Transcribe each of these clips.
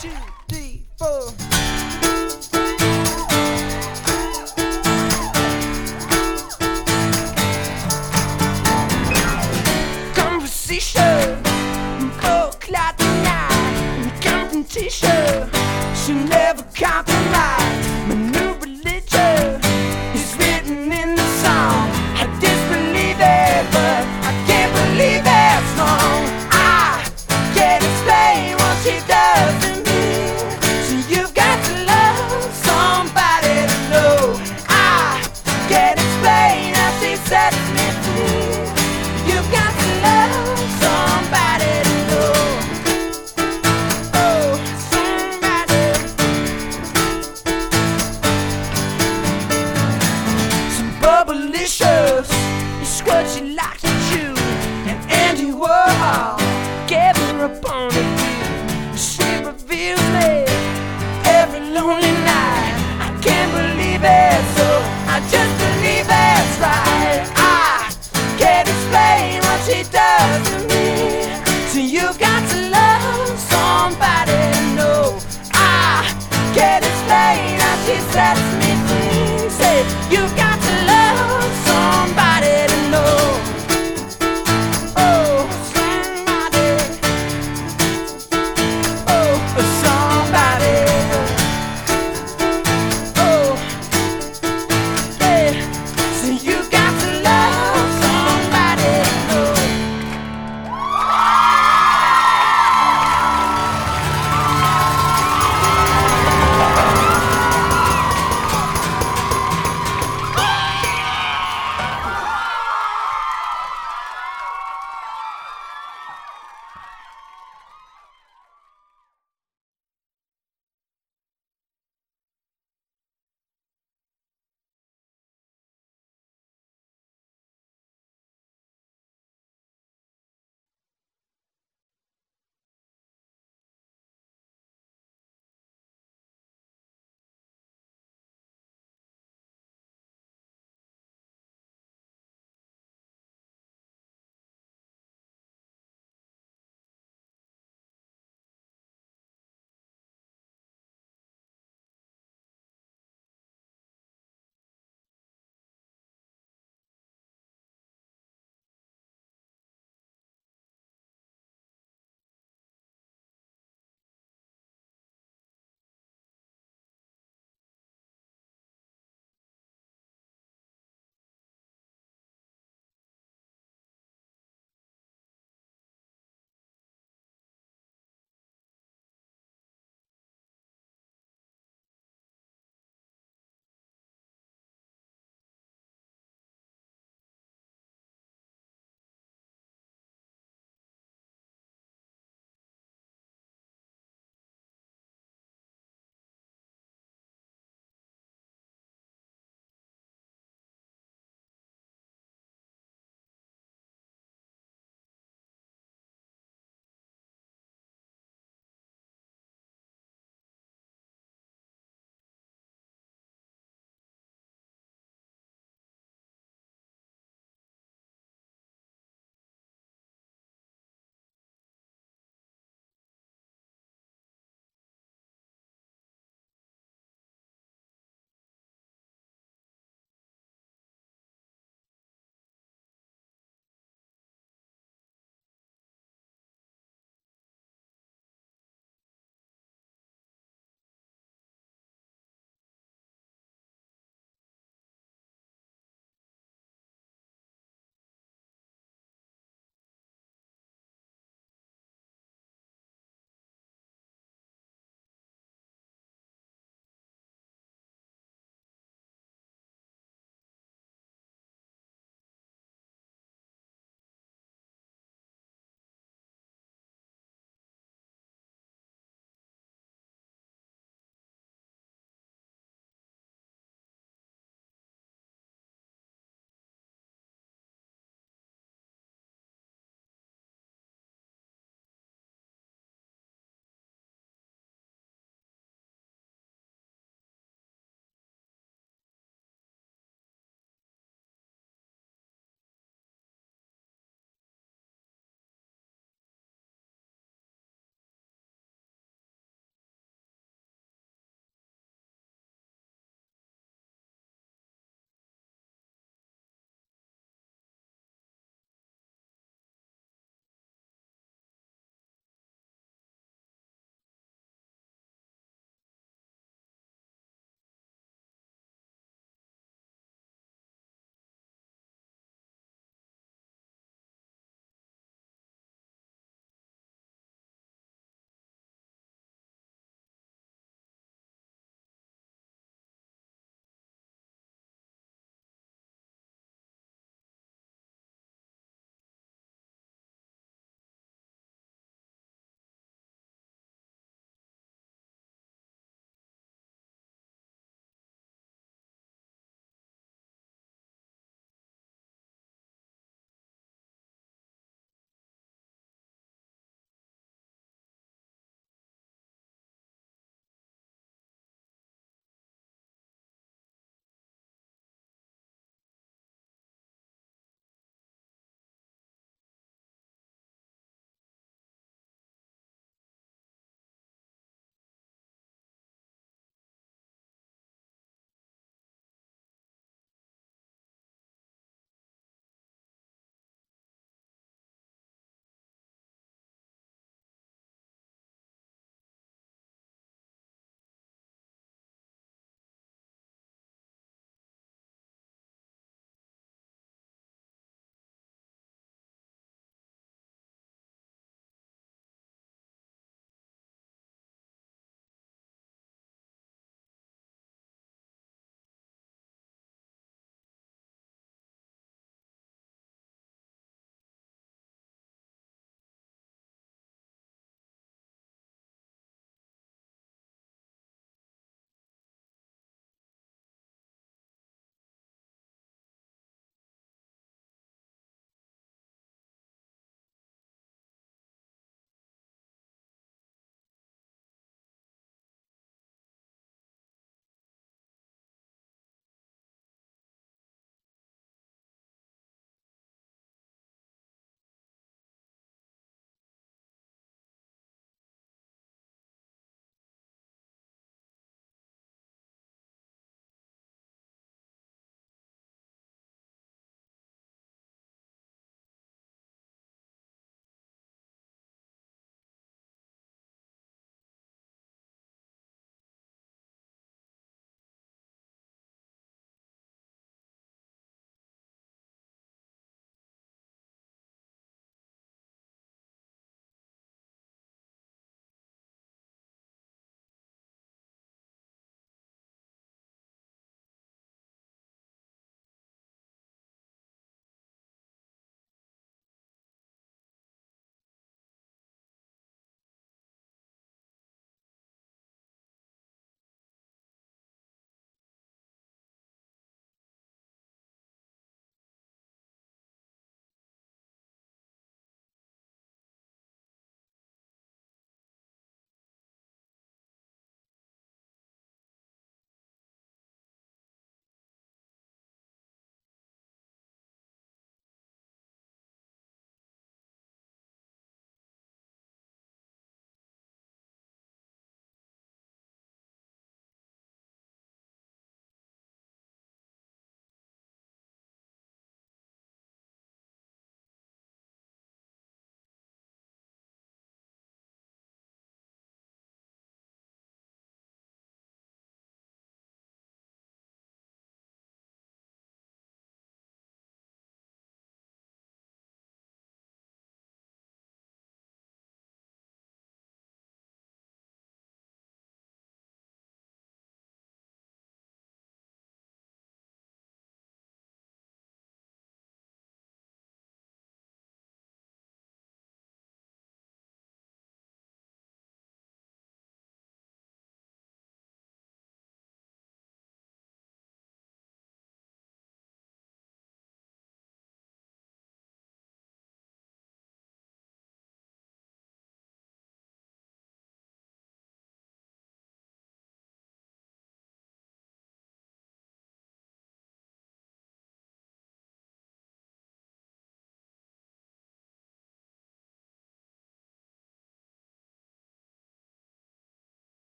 two, three, four. Conversation, full-clad night, confrontation should never compromise. My new religion is written in the song. I disbelieve it, but I can't believe it's wrong. I can't explain what she does to me. So you've got to love somebody to know. I can't explain how she sets me free. You've got to love somebody to know. Oh, somebody.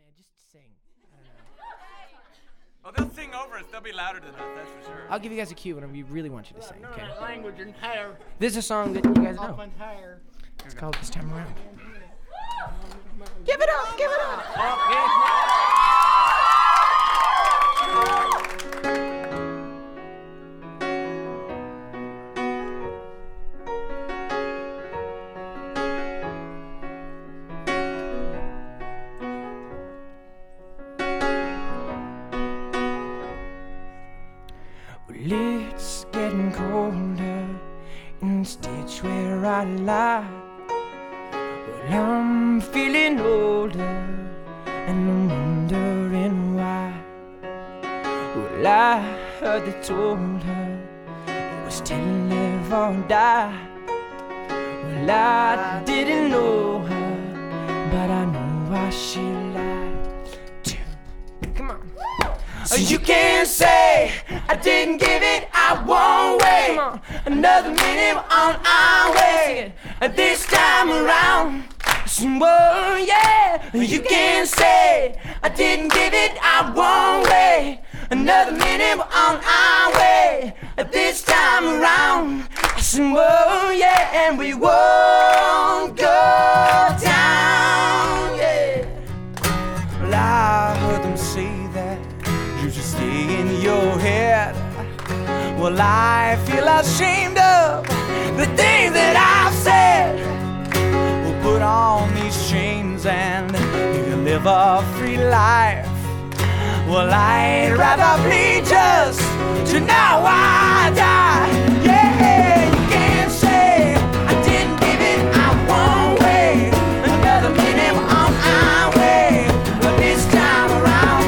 man, just sing. I don't know. Oh, they'll sing over us. They'll be louder than us, that's for sure. I'll give you guys a cue when we really want you to sing, okay? Language entire. This is a song that you guys know. Entire. It's called This Time Around. Give it up, give it up. Well, it's getting colder in the stitch where I lie. Well, I'm feeling older and I'm wondering why. Well, I heard they told her it was till live or die. Well, I didn't know her, but I knew why she lied. Come on. You can't say I didn't give it, I won't wait. Come on. Another minute on our way. This time around, whoa, yeah. You can't say I didn't give it, I won't wait. Another minute on our way. This time around, whoa, yeah. And we won't go down, yeah. Well, I heard them say that you should stay in your head. Well, I feel ashamed of the things that I've said. We'll put on these chains and you can live a free life. Well, I'd rather bleed just to know I die. Yeah, you can't say I didn't give it, I won't wait. Another minute on our way. But this time around,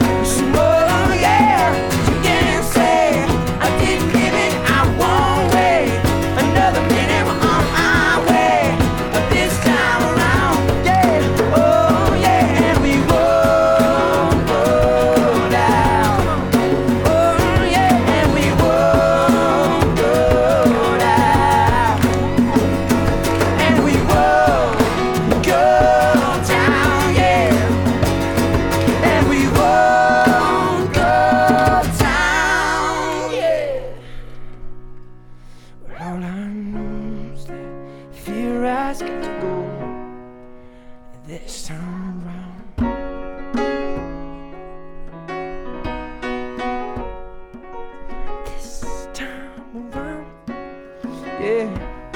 this time around. This time around, yeah.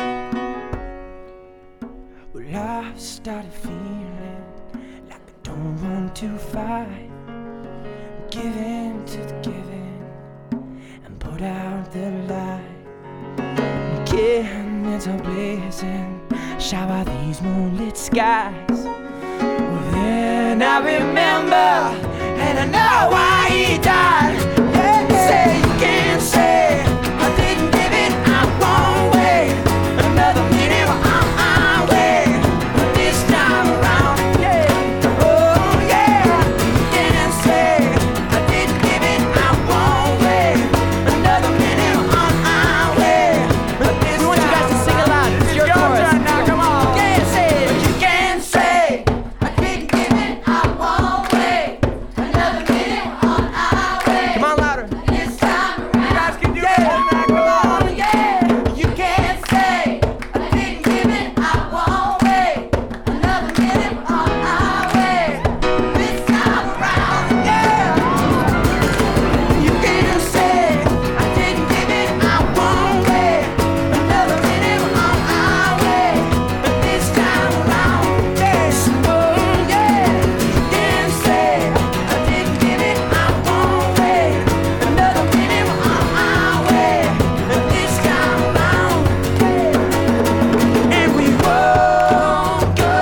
Well, I've started feeling like I don't want to fight. Give in to the giving and put out the light. Candles are blazing, shower these moonlit skies. Well, then I remember, and I know why he died. Yeah. Say you can't say I didn't give it, I won't wait. Another minute on our way. But this time around, yeah. Oh yeah. You can't say I didn't give it, I won't wait. Another minute on our way. But this we want you guys to sing it loud. It's your chorus. Turn now, come on. Yeah, say it. You can't say I didn't give it, I won't wait. Another minute on our way. Come on, louder. This time around. You guys can do it. Come on. Yeah. You can't say I didn't give it, I won't wait. Another minute on our way. This time around. Yeah. You can't say I didn't give it, I won't wait. Another minute on our way. This time around. Yes. Oh yeah. You can't say I didn't give it, I won't wait. Another minute on our way. This time around. And we won't go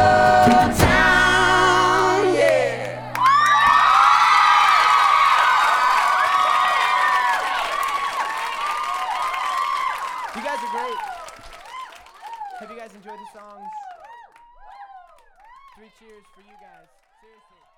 down. Yeah. You guys are great. Have you guys enjoyed the songs? 3 cheers for you guys. Seriously.